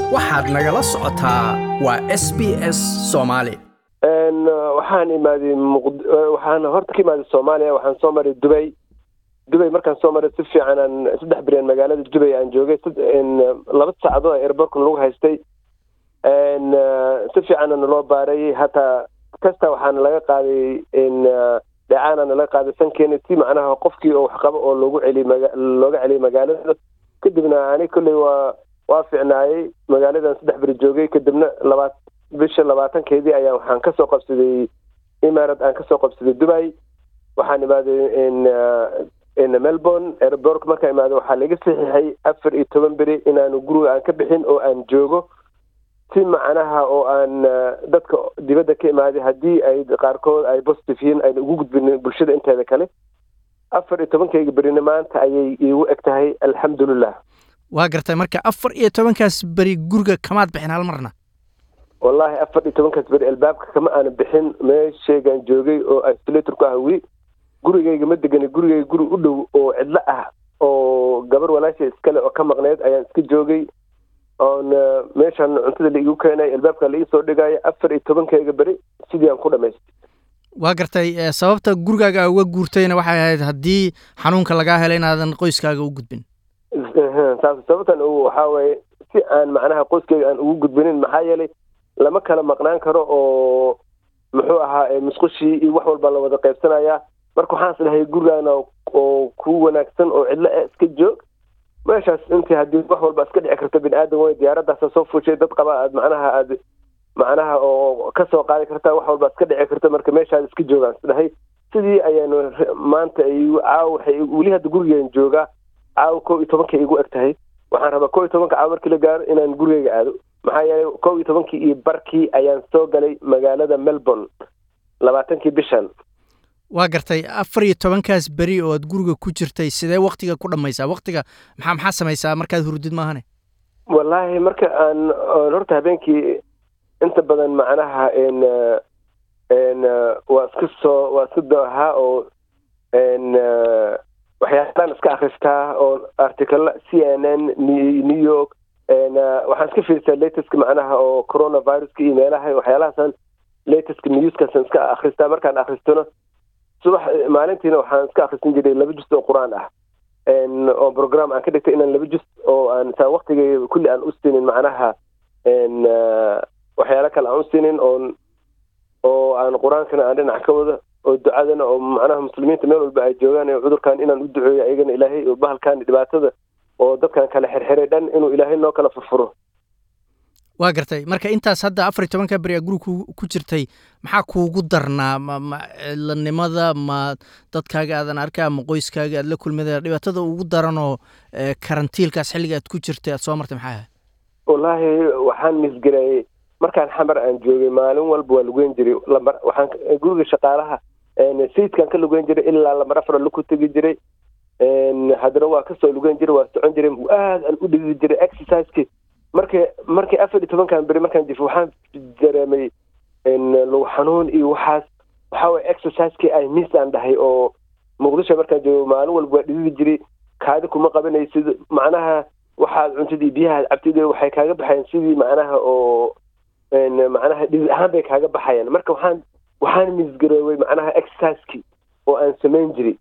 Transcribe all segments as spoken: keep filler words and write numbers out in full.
waxaad nagala socotaa waa S B S Soomaali. een waxaan imaaday waxaan horta ka imaaday Soomaaliya waxaan soo maray Dubai Dubai markaan soo maray si fiican aan saddex bariyan magaalada Dubai aan joogay in laba saacadood ay airport-ka lagu haystay een si fiican aan loo baaray hatta kasta waxaan laga qaaday in dacaan aan laga qaaday sankeena si macnaha qofkii oo wax qabo oo loogu celi looga celi magaalada kadibna ani kulli waa waa fiicnaayay magaaladan saddex bari joogay kadibna labaad bisha labaatankeedii ayaa waxaan ka soo qabsaday imaarad aan ka soo qabsaday Dubai waxaan imaaday in in Melbourne airport markaan imaaday waxaa laga saxiixay afar iyo toban bari inaan guriga aan ka bixin oo aan joogo si macnaha oo aan dadka dibadda ka imaaday haddii ay qaarkood ay positive yihiin ay ugu gudbin bulshada inteeda kale afar iyo tobankayga barina maanta ayay iigu eg tahay alxamdulillah. waa gartay marka afar iyo tobankaas bari guriga kamaad bixin hal marna والله أفر يتمنى كسبر الباب كما أنا بحن ماشي كان جوجي أو أستليتر كهوي جوري جاي جمد جاني جوري جاي جوري أدو أو عدلقة أو جبر ولا شيء سكلا أو كم مغنيات أيان سكي جوجي أنا ماشي أنا أنت اللي يجوك هنا الباب كان لي صور جاي أفر يتمنى كجبري سيدي أنا كله ماشي. waa gartay sababta gurigaaga uga guurtayna waxay ahayd haddii xanuunka laga helay inaadan qoyskaaga u gudbin. sababtan uu waxa way si aan macnaha qoyskaaga aan ugu gudbinin maxaa yeelay lama kala maqnaan karo oo muxuu ahaa musqushi iyo wax walba la wada qaybsanaya marka waxaan islahay gurigaana oo ku wanaagsan oo cidla iska joog meeshaas intii hadii wax walba iska dhici karto bin aadan way diyaaradaas soo fuushay dad qaba aad macnaha aad macnaha oo ka soo qaadi karta wax walba iska dhici karto marka meeshaas iska joogaan islahay sidii ayaan maanta ay caaw waxay wali hadda gurigeen jooga caaw koob iyo tobanka igu eg tahay waxaan rabaa koob iyo tobanka caaw markii la gaaro inaan gurigeyga aado maxaa yeelay koob iyo tobankii iyo barkii ayaan soo galay magaalada Melbourne labaatankii bishan. waa gartay afar iyo tobankaas bari oo aad guriga ku jirtay sidee waqtiga ku dhamaysaa waqtiga maxaa maxaa samaysaa markaad hurdid maahane wallahi marka aan horta habeenkii inta badan macnaha in in waa iska soo waa iska dooha oo in waxyaabahan iska akhristaa oo article C N N New York أنا وحنسك في latest معناها أو كورونا فيروس كي إيميلها وحيالها سن latest news كسنسك أخرجتها مركان أخرجتنا صباح معلنتينا وحنسك أخرجتين جدي اللي بيجست القرآن أه إن أو برنامج أنا كده إن اللي بيجست أو أنا تا وقت كل أن أستين معناها إن وحيالك الأنستين أو أو أن القرآن كان عندنا عكوذة والدعاءنا أو معناها مسلمين تميلوا بقى جواني عذر كان إن ندعو أيجن إلهي وبهل كان دبعته oo dadkan kala xirxiray dhan inuu ilaahay noo kala furfuro. waa gartay marka intaas hadda afar iyo tobanka bari guriga ku jirtay maxaa kuugu darnaa ma lanimada ma dadkaaga aadan arkay ama qoyskaaga aad la kulmada dhibaatada ugu daran oo karantiilkaas xilliga aad ku jirtay aad soo martay maxaa ahayd wallahi waxaan misgaray markaan xamar aan joogay maalin walba waa lagu jiray waxaan guriga shaqaalaha ee sayidkan ka lagu jiray ilaa lamar afar la ku tagi jiray إن هذا هو كسر لوجين جري واستعين جري وآه الأودي جري إكسسايز كي مركي مركي أفضل تبان كان بري مركان دفوحان جري إن لو حنون إيه وحاس وحاول إكسسايز كي أي ميس عنده هي أو مقدسة مركان جو معلوم والبودي جري كهذا كم قبلنا يصير معناها وحال أنت دي بيها أبتدي وحيك هذا بحين سيدي معناها أو إن معناها دي أهم بيك هذا بحين مركب وحان وحان ميس جري معناها إكسسايز كي وأن سمين جري.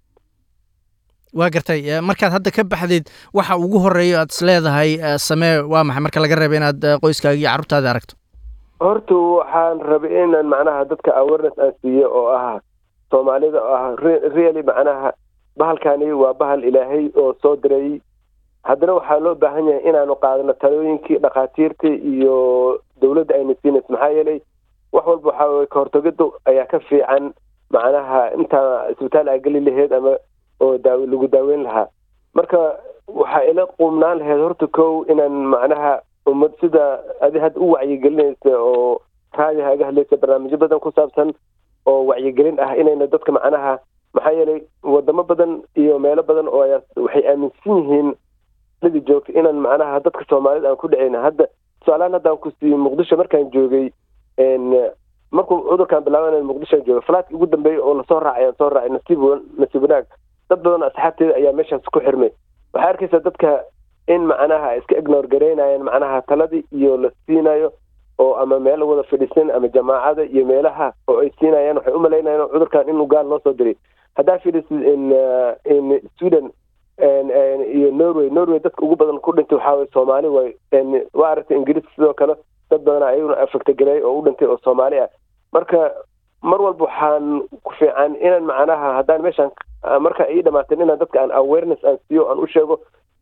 waa gartay markaad hadda ka baxdid waxa ugu horeeyo aad isleedahay samee waa maxay marka laga reebo inaad qoyskaaga iyo carruurtaada aragto horta waxaan rabay inaan macnaha dadka awareness aan siiyo oo ah Soomaalida oo ah really macnaha bahalkani waa bahal ilaahay oo soo diray haddana waxaa loo baahan yahay inaanu qaadano talooyinkii dhaqaatiirta iyo dawladda ayna siinayso maxaa yeelay wax walba waxa ka hortagadu ayaa ka fiican macnaha inta isbitaal ay gali lahayd ama oo daawo lagu daaweyn lahaa marka waxa ila qumnaan lahayd horta kow inaan macnaha ummad sida adi had u wacyi gelinaysa oo raadiga aga hadlaysa barnaamijyo badan ku saabsan oo wacyi gelin ah inayna dadka macnaha maxaa yeelay wadamo badan iyo meelo badan oo waxay aaminsan yihiin ladi joogto inaan macnaha dadka Soomaalida aan ku dhacayna hadda su'aalaan hadda ku sii Muqdisho markaan joogay in markuu cudurkan bilaabanay Muqdisho joogay falaad ugu dambeeyay oo la soo raacay soo raacay nasiib nasiib wanaag dad badan asxaabteeda ayaa meeshaas ku xirmay waxa arkaysa dadka in macnaha iska ignore gareynayaan macnaha taladii iyo la siinayo oo ama meel wada fadhiisan ama jamaacada iyo meelaha oo ay siinayaan waxay u malaynayaan cudurkan inuu gaal loo soo diray haddaa fiirisid in in Sweden iyo Norway Norway dadka ugu badan ku dhintay waxaa way Soomaali way waa aragtay Ingiriis sidoo kale dad badan ayaguna affected garay oo u dhintay oo Soomaali ah marka mar walba waxaan ku fiican inaan macnaha haddaan meeshan marka ay dhamaateen inaan dadka aan awareness aan siiyo aan u sheego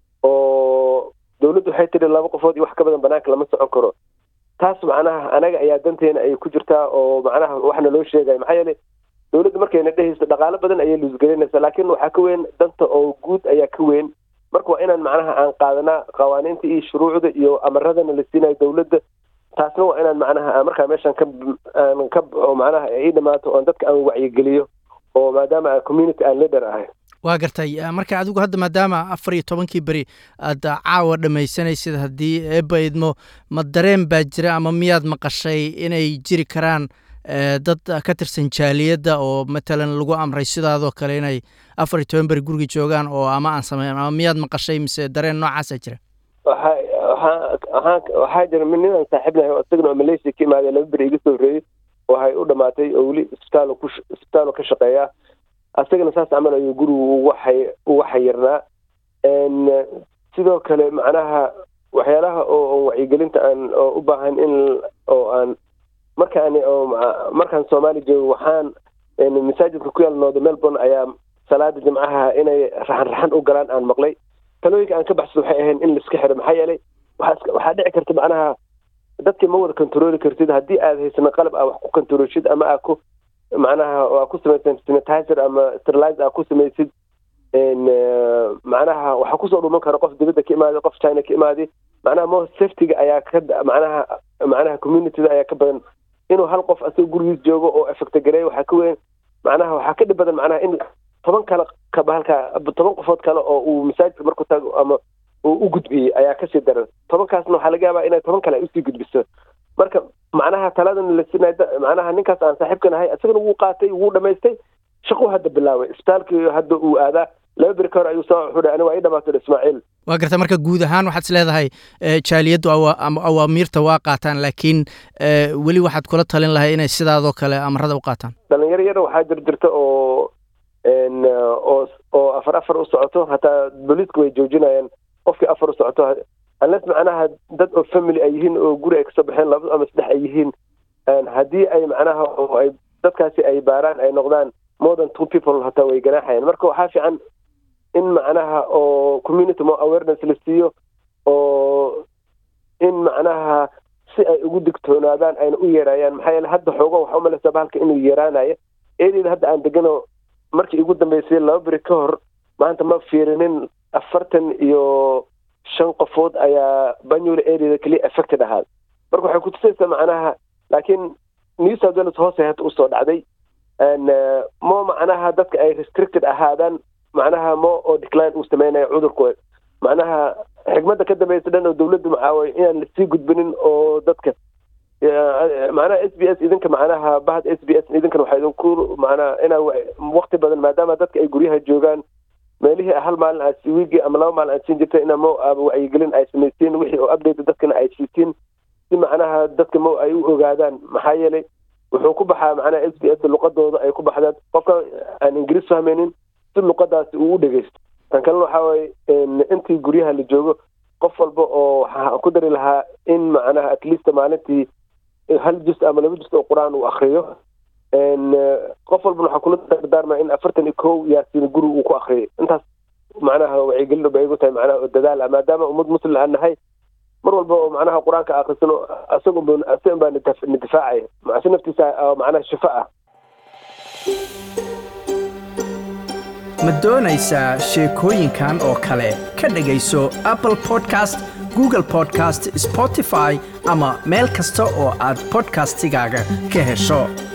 oo dawladdu waxay tiri laba qofood iyo wax ka badan banaanka lama socon karo taas macnaha anaga ayaa danteena ay ku jirtaa oo macnaha waxna loo sheegay maxaa yeelay dawladdu markayna dhehayso dhaqaale badan ayay luusgelinaysaa laakiin waxaa ka weyn danta oo guud ayaa ka weyn marka waa inaan macnaha aan qaadanaa qawaaniinta iyo shuruucda iyo amaradana la siinayo dawladda taasna waa inaan macnaha markaa meeshan ka aan ka oo macnaha ay dhamaato oo dadka aan wacyigeliyo oo maadaama aan community aan leader ahay waa gartay marka adigu hadda maadaama afar iyo tobankii beri aad caawa dhamaysanaysid haddii eebba idmo ma dareen baa jira ama miyaad maqashay inay jiri karaan dad ka tirsan jaaliyadda oo matalan lagu amray sidaadoo kale inay afar iyo toban beri guriga joogaan oo ama aan sameyn ama miyaad maqashay mise dareen noocaasa jira waxa waxa waxaa jira ninaan saaxiibnahay oo isagana oo Malaysia ka imaaday laba beri iga soo horeeyay waxay u dhamaatay oo weli isbitaal ku isbitaal ka shaqeeya asagana saas camal ayuu gurigu waxay waxayirnaa een sidoo kale macnaha waxyaalaha oo wacyigelinta aan u baahan in oo aan markaan oo markaan Soomaali joogo waxaan in masaajidka ku yaal North Melbourne ayaa salaada jimcaha inay raxan raxan u galaan aan maqlay talooyinka aan ka baxsado waxay ahayn in la iska xiro maxaa yeelay waxa dhici karta macnaha dadka ma wada control kartid haddii aad haysan qalab aad wax ku controlshid ama aad ku macnaha waa ku samaysan sanitizer ama sterilizer ku samaysid in macnaha waxa ku soo dhuman kara qof dibadda ka imaaday qof China ka imaaday macnaha mo safety-ga ayaa ka macnaha macnaha community-da ayaa ka badan inuu hal qof asoo gurigiis joogo oo affect garay waxa ka weyn macnaha waxa ka dhib badan macnaha in toban kale ka bahalka toban qofood kale oo uu masaajidka markuu tago ama uu u gudbiyay ayaa ka sii daran tobankaasna waxa laga yaabaa inay toban kale u sii gudbiso marka macnaha taladan la sinay macnaha ninkaas aan saaxiibkanahay asagana wuu qaatay wuu dhameystay shaqo hadda bilaaway isbitaalkii hadda uu aadaa laba beri kahor ayuu soo xuday aniga waa ii dhamaatay Ismaaciil waa garta marka guud ahaan waxaad isleedahay jaaliyaddu awaamiirta waa qaataan laakiin weli waxaad kula talin lahay inay sidaadoo kale amarada u qaataan dhalinyaro yar waxaa jir jirta oo oo oo afar afar u socoto hataa booliisku way joojinayaan qofkii afar u socoto unless macnaha dad oo family ay yihiin oo guri ay kasoo baxeen laba ama saddex ay yihiin haddii ay macnaha oo ay dadkaasi ay baaraan ay noqdaan more than two people hataa way ganaaxayaan marka waxaa fiican in macnaha oo community more awareness la siiyo oo in macnaha si ay ugu digtoonaadaan ayna u yeeraayaan maxaa yeelay hadda xoogo waxa u malaysaa bahalka inuu yeeraanayo eedeyda hadda aan degano markii ugu dambeysay laba beri ka hor maanta ma fiirinin afartan iyo shan qofood ayaa Banyule area kaliya affected ahaad marka waxay ku tusaysaa macnaha laakiin New South Wales hoose had u soo dhacday and mo macnaha dadka ay restricted ahaadaan macnaha mo oo decline uu sameeyay cudurkooda macnaha xigmadda ka dambaysa dhan oo dawladdu macaaway inaan la sii gudbinin oo dadka macnaha S B S idinka macnaha bahad S B S idinkan waxay idinku macnaha inaa waqti badan maadaama dadka ay guryaha joogaan meelihii hal maalin aad si wiigi ama laba maalin aad siin jirtay inaa mo wacyigelin ay samaysteen wixii oo update dadkana ay siitiin si macnaha dadka mo ay u ogaadaan maxaa yeelay wuxuu ku baxaa macnaha S B S luqadooda ay ku baxdaan qofka aan Ingiriis fahmaynin si luqadaasi uu u dhageysto tan kale waxa way intii guryaha la joogo qof walba oo waxa ku dari lahaa in macnaha at least maalintii hal juz ama laba juz oo quraan uu akhriyo en qof walba waxa kula dardaarmaa in afartan iyo kow yaasiin guri uu ku akhriyo intaas macnaha wacyigelin bay ugu tahay macnaha dadaal maadaama ummad muslim aan nahay mar walba oo macnaha quraanka akhrisano asagoo asan baan nidaafacay macna naftiisa macnaha shifaa ma doonaysaa sheekooyinkan oo kale ka dhagayso Apple Podcast Google Podcast Spotify ama meel kasta oo aad podcastigaaga ka hesho